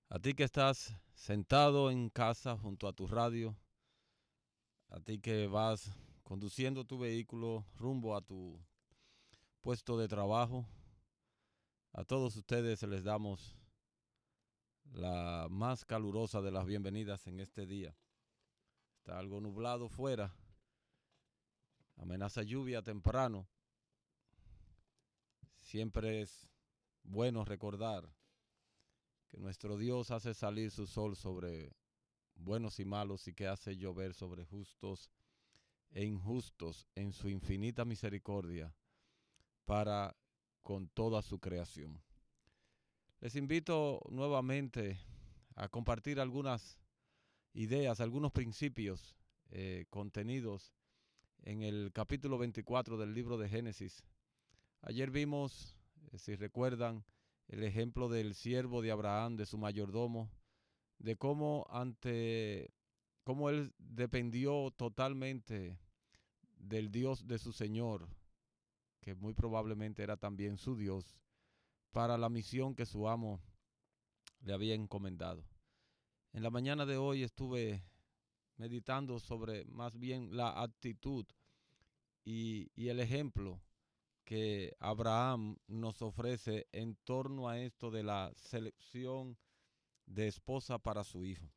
A ti que estás sentado en casa junto a tu radio, a ti que vas conduciendo tu vehículo rumbo a tu puesto de trabajo, a todos ustedes les damos la más calurosa de las bienvenidas en este día. Está algo nublado fuera, amenaza lluvia temprano. Siempre es bueno recordar que nuestro Dios hace salir su sol sobre buenos y malos y que hace llover sobre justos e injustos en su infinita misericordia para con toda su creación. Les invito nuevamente a compartir algunas ideas, algunos principios contenidos en el capítulo 24 del libro de Génesis. Ayer vimos, si recuerdan, el ejemplo del siervo de Abraham, de su mayordomo, de cómo él dependió totalmente del Dios de su Señor, que muy probablemente era también su Dios, para la misión que su amo le había encomendado. En la mañana de hoy estuve meditando sobre más bien la actitud y el ejemplo que Abraham nos ofrece en torno a esto de la selección de esposa para su hijo.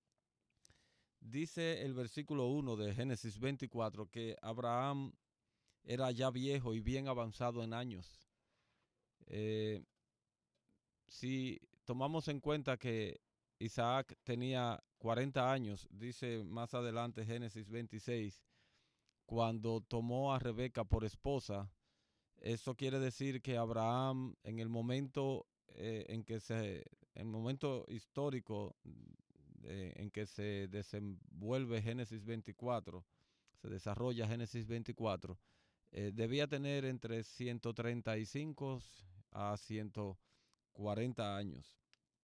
Dice el versículo 1 de Génesis 24 que Abraham era ya viejo y bien avanzado en años. Eh, si tomamos en cuenta que Isaac tenía 40 años, dice más adelante Génesis 26, cuando tomó a Rebeca por esposa, eso quiere decir que Abraham en el momento el momento histórico en que se desenvuelve Génesis 24, se desarrolla Génesis 24, debía tener entre 135 a 140 años.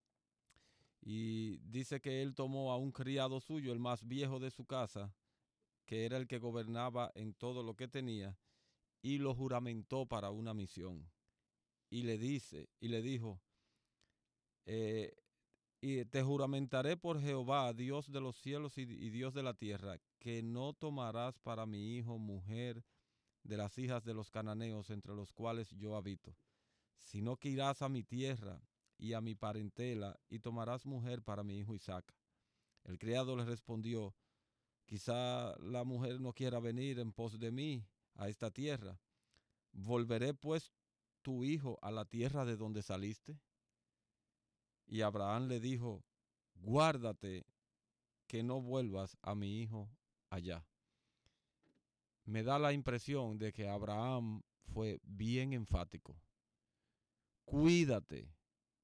Y dice que él tomó a un criado suyo, el más viejo de su casa, que era el que gobernaba en todo lo que tenía, y lo juramentó para una misión. Y le dijo, eh, y te juramentaré por Jehová, Dios de los cielos y Dios de la tierra, que no tomarás para mi hijo mujer de las hijas de los cananeos entre los cuales yo habito, sino que irás a mi tierra y a mi parentela y tomarás mujer para mi hijo Isaac. El criado le respondió, quizá la mujer no quiera venir en pos de mí a esta tierra. ¿Volveré pues tu hijo a la tierra de donde saliste? Y Abraham le dijo, guárdate que no vuelvas a mi hijo allá. Me da la impresión de que Abraham fue bien enfático. Cuídate,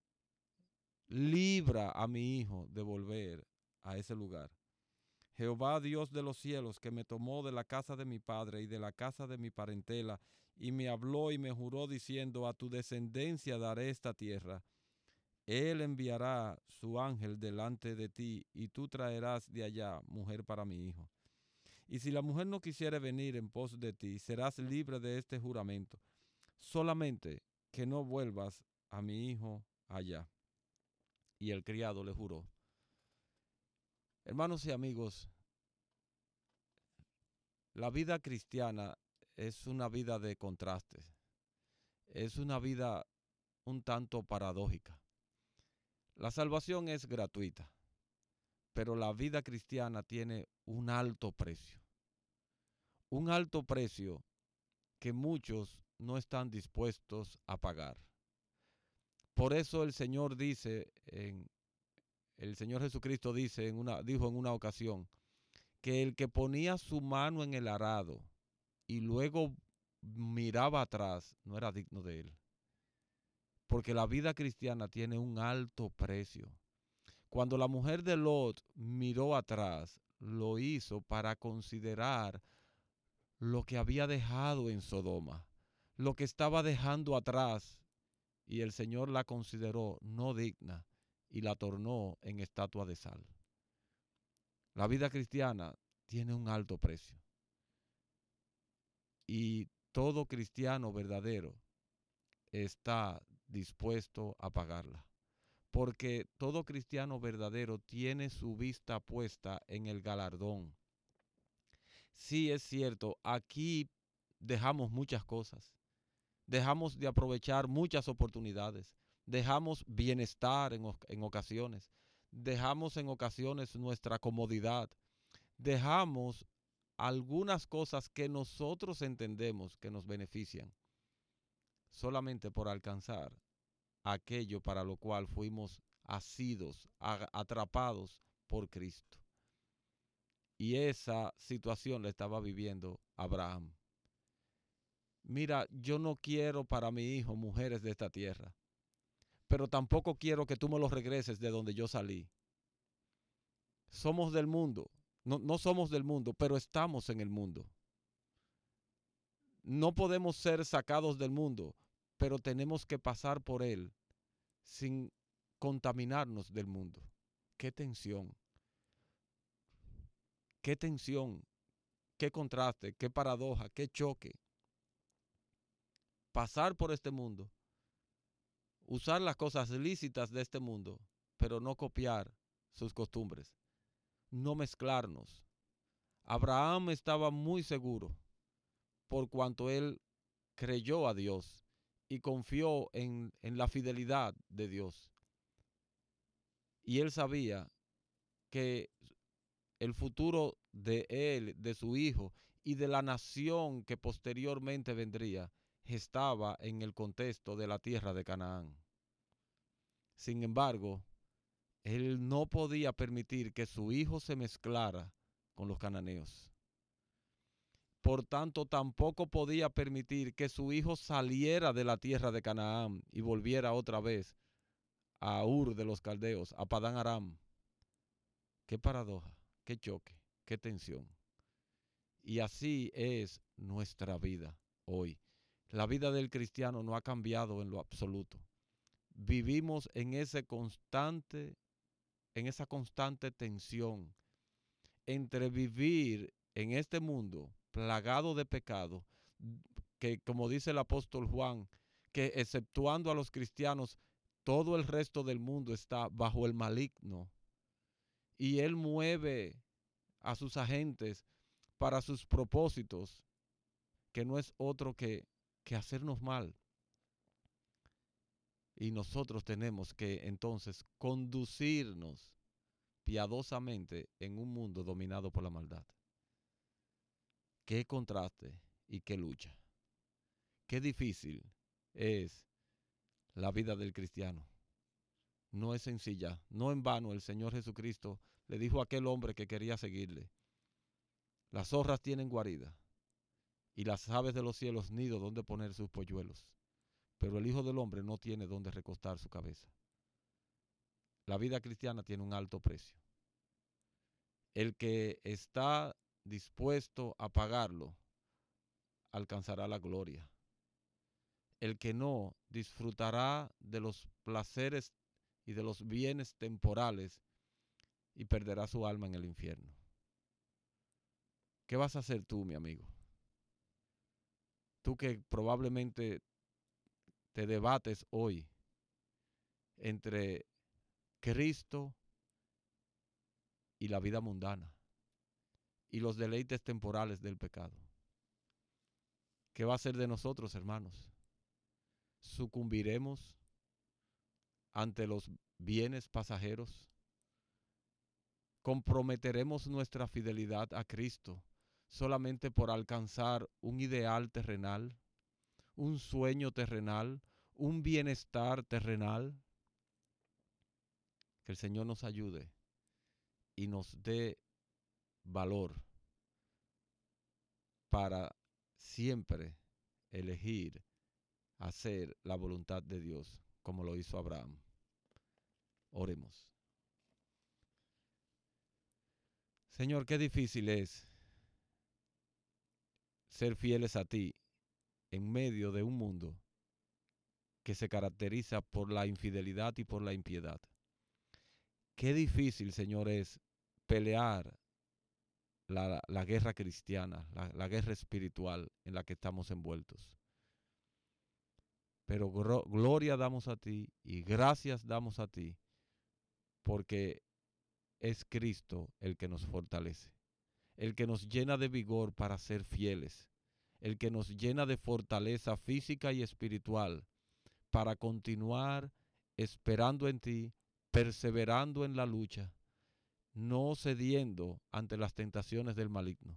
libra a mi hijo de volver a ese lugar. Jehová Dios de los cielos, que me tomó de la casa de mi padre y de la casa de mi parentela, y me habló y me juró diciendo, a tu descendencia daré esta tierra. Él enviará su ángel delante de ti, y tú traerás de allá mujer para mi hijo. Y si la mujer no quisiere venir en pos de ti, serás libre de este juramento. Solamente que no vuelvas a mi hijo allá. Y el criado le juró. Hermanos y amigos, la vida cristiana es una vida de contrastes. Es una vida un tanto paradójica. La salvación es gratuita, pero la vida cristiana tiene un alto precio. Un alto precio que muchos no están dispuestos a pagar. Por eso el Señor Jesucristo dijo en una ocasión que el que ponía su mano en el arado y luego miraba atrás no era digno de él. Porque la vida cristiana tiene un alto precio. Cuando la mujer de Lot miró atrás, lo hizo para considerar lo que había dejado en Sodoma, lo que estaba dejando atrás, y el Señor la consideró no digna y la tornó en estatua de sal. La vida cristiana tiene un alto precio y todo cristiano verdadero está dispuesto a pagarla. porque todo cristiano verdadero tiene su vista puesta en el galardón. Sí, es cierto, aquí dejamos muchas cosas, dejamos de aprovechar muchas oportunidades, dejamos bienestar en ocasiones, dejamos en ocasiones nuestra comodidad, dejamos algunas cosas que nosotros entendemos que nos benefician solamente por alcanzar aquello para lo cual fuimos asidos, atrapados por Cristo. Y esa situación la estaba viviendo Abraham. Mira, yo no quiero para mi hijo mujeres de esta tierra, pero tampoco quiero que tú me los regreses de donde yo salí. Somos del mundo, no somos del mundo, pero estamos en el mundo. No podemos ser sacados del mundo, pero tenemos que pasar por él sin contaminarnos del mundo. Qué tensión, qué tensión, qué contraste, qué paradoja, qué choque. Pasar por este mundo, usar las cosas lícitas de este mundo, pero no copiar sus costumbres, no mezclarnos. Abraham estaba muy seguro por cuanto él creyó a Dios y confió en la fidelidad de Dios. Y él sabía que el futuro de él, de su hijo y de la nación que posteriormente vendría, estaba en el contexto de la tierra de Canaán. Sin embargo, él no podía permitir que su hijo se mezclara con los cananeos. Por tanto, tampoco podía permitir que su hijo saliera de la tierra de Canaán y volviera otra vez a Ur de los Caldeos, a Padán Aram. Qué paradoja, qué choque, qué tensión. Y así es nuestra vida hoy. La vida del cristiano no ha cambiado en lo absoluto. Vivimos en esa constante tensión entre vivir en este mundo plagado de pecado, que como dice el apóstol Juan, que exceptuando a los cristianos, todo el resto del mundo está bajo el maligno. Y él mueve a sus agentes para sus propósitos, que no es otro que hacernos mal. Y nosotros tenemos que entonces conducirnos piadosamente en un mundo dominado por la maldad. Qué contraste y qué lucha. Qué difícil es la vida del cristiano. No es sencilla. No en vano el Señor Jesucristo le dijo a aquel hombre que quería seguirle: las zorras tienen guarida y las aves de los cielos nido donde poner sus polluelos, pero el Hijo del Hombre no tiene donde recostar su cabeza. La vida cristiana tiene un alto precio. El que está dispuesto a pagarlo alcanzará la gloria. El que no disfrutará de los placeres y de los bienes temporales y perderá su alma en el infierno. ¿Qué vas a hacer tú, mi amigo? Tú que probablemente te debates hoy entre Cristo y la vida mundana y los deleites temporales del pecado. ¿Qué va a ser de nosotros, hermanos? ¿Sucumbiremos ante los bienes pasajeros? ¿Comprometeremos nuestra fidelidad a Cristo solamente por alcanzar un ideal terrenal, un sueño terrenal, un bienestar terrenal? Que el Señor nos ayude y nos dé valor para siempre elegir hacer la voluntad de Dios como lo hizo Abraham. Oremos. Señor, qué difícil es ser fieles a ti en medio de un mundo que se caracteriza por la infidelidad y por la impiedad. Qué difícil, Señor, es pelear la guerra cristiana, la guerra espiritual en la que estamos envueltos. Pero gloria damos a ti y gracias damos a ti porque es Cristo el que nos fortalece, el que nos llena de vigor para ser fieles, el que nos llena de fortaleza física y espiritual para continuar esperando en ti, perseverando en la lucha, no cediendo ante las tentaciones del maligno.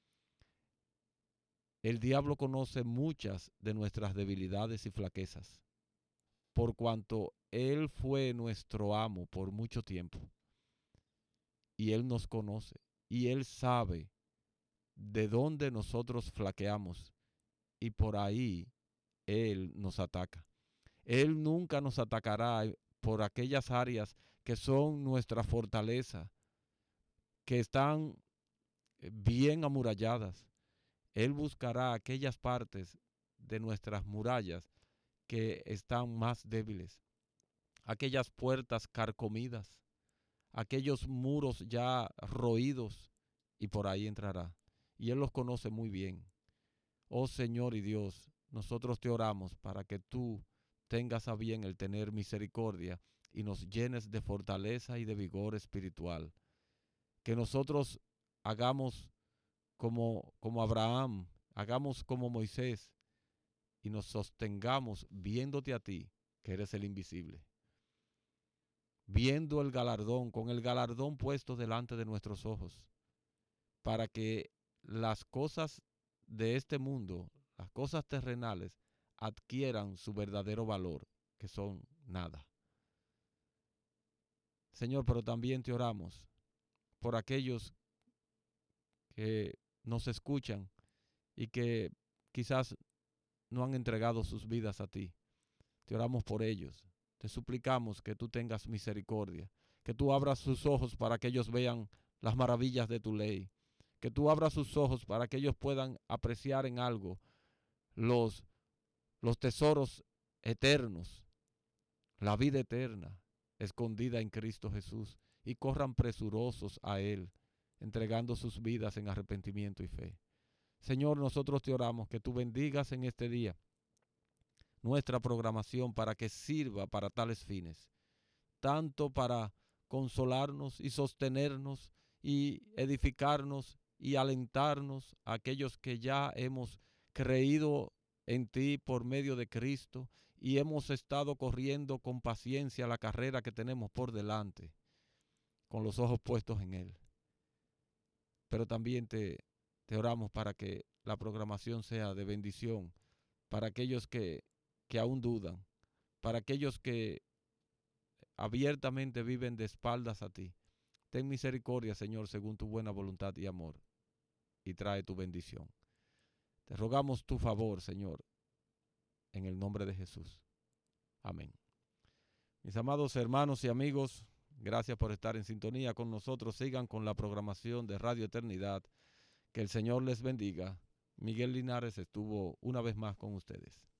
El diablo conoce muchas de nuestras debilidades y flaquezas, por cuanto él fue nuestro amo por mucho tiempo, y él nos conoce, y él sabe de dónde nosotros flaqueamos, y por ahí él nos ataca. Él nunca nos atacará por aquellas áreas que son nuestra fortaleza, que están bien amuralladas. Él buscará aquellas partes de nuestras murallas que están más débiles, aquellas puertas carcomidas, aquellos muros ya roídos, y por ahí entrará. Y Él los conoce muy bien. Oh Señor y Dios, nosotros te oramos para que tú tengas a bien el tener misericordia y nos llenes de fortaleza y de vigor espiritual. Que nosotros hagamos como Abraham, hagamos como Moisés y nos sostengamos viéndote a ti, que eres el invisible. Viendo el galardón, con el galardón puesto delante de nuestros ojos, para que las cosas de este mundo, las cosas terrenales, adquieran su verdadero valor, que son nada. Señor, pero también te oramos por aquellos que nos escuchan y que quizás no han entregado sus vidas a ti. Te oramos por ellos. Te suplicamos que tú tengas misericordia, que tú abras sus ojos para que ellos vean las maravillas de tu ley, que tú abras sus ojos para que ellos puedan apreciar en algo los tesoros eternos, la vida eterna escondida en Cristo Jesús, y corran presurosos a Él, entregando sus vidas en arrepentimiento y fe. Señor, nosotros te oramos que tú bendigas en este día nuestra programación para que sirva para tales fines, tanto para consolarnos y sostenernos y edificarnos y alentarnos a aquellos que ya hemos creído en ti por medio de Cristo y hemos estado corriendo con paciencia la carrera que tenemos por delante, con los ojos puestos en Él. Pero también te oramos para que la programación sea de bendición para aquellos que aún dudan, para aquellos que abiertamente viven de espaldas a ti. Ten misericordia, Señor, según tu buena voluntad y amor, y trae tu bendición. Te rogamos tu favor, Señor, en el nombre de Jesús. Amén. Mis amados hermanos y amigos, gracias por estar en sintonía con nosotros. Sigan con la programación de Radio Eternidad. Que el Señor les bendiga. Miguel Linares estuvo una vez más con ustedes.